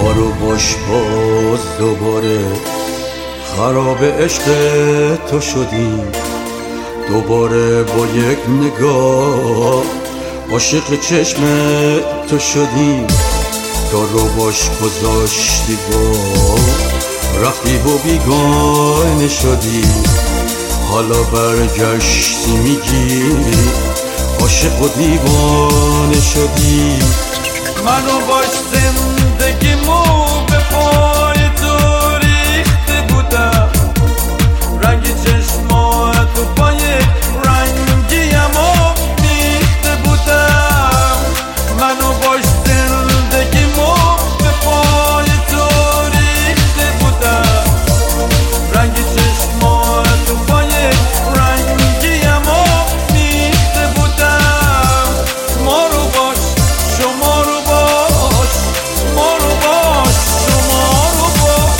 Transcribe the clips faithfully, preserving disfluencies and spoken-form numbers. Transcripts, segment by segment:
ما رو باش باز دوباره خراب عشق تو شدیم، دوباره با یک نگاه عاشق چشم تو شدیم. تو رو باش گذاشتی با رفتی و بیگانه شدی، حالا برگشتی میگی عاشق و دیوانه شدی. منو باش زندگیمو به پای تو ریخته بودم، رنگ چشماتو با یک رنگیمو میخته بودم. منو باش زندگیمو به پای تو ریخته بودم، رنگ چشماتو با یک رنگیمو میخته بودم. ما رو باش شما رو باش ما رو باش شما رو باش.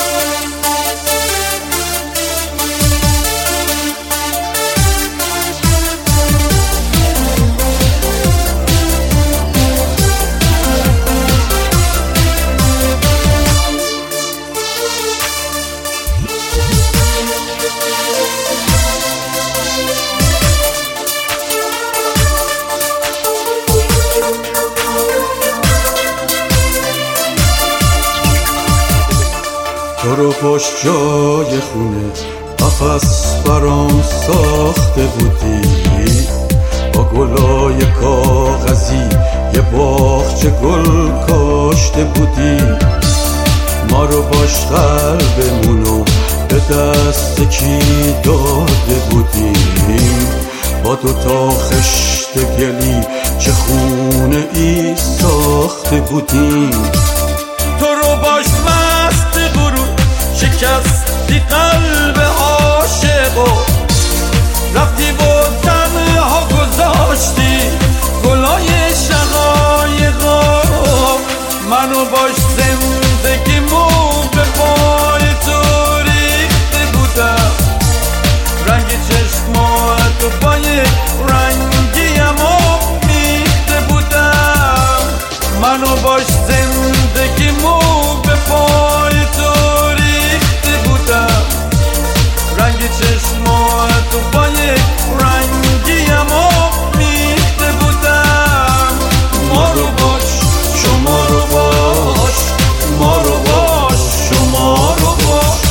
تو رو پشت جای خونه قفس برام ساخته بودی، با گلای کاغذی یه باغچه گل کاشته بودی. ما رو باش قلبمونو به دست کی داده بودیم، با دوتا خشت گلی چه خونه ای ساخته بودیم. تو رو باش مست غرور شکستی قلب عاشقو، رفتی و تنها گذاشتی گلای شقایقو. منو باش زندگیمو به پای تو ریخته بودم، رنگ چشماتو با یک رنگیمو میخته بودم. منو باش زندگیمو به پای تو ریخته بودم، رنگ چشماتو با یک رنگیمو میخته بودم. ما رو باش شما رو باش ما رو باش شما رو باش.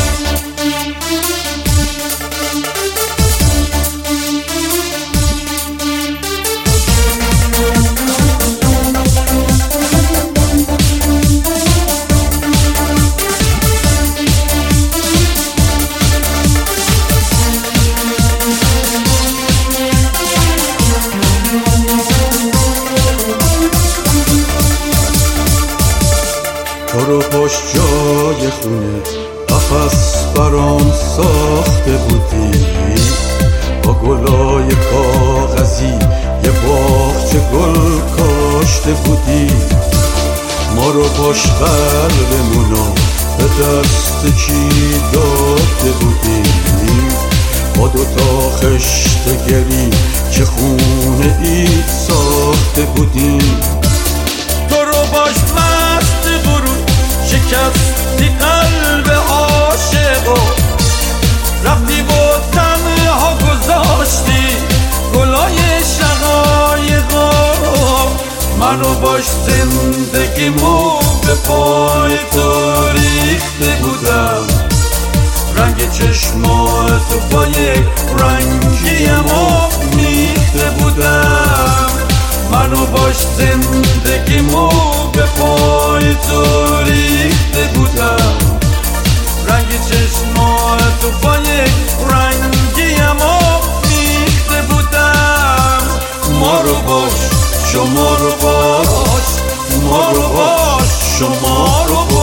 تو رو پشت جای خونه قفس برام ساخته بودی، با گلای کاغذی یه باغچه گل کاشته بودی. ما رو باش قلبمونو به دست کی داده بودیم، با دوتا خشت گلی چه خونه ای ساخته بودیم. تو رو باش مست غرور شکستی قلب عاشقو، رفتی و تنها گذاشتی گلای شقایقو. منو باش زندگیمو به پای تو ریخته بودم، رنگ چشماتو با یک رنگیمو میخته بودم. منو باش زندگیمو به پای تو ریخته بودم، رنگ چشماتو با یک رنگیمو میخته بودم. ما رو باش شما رو باش ما رو باش شما رو باش.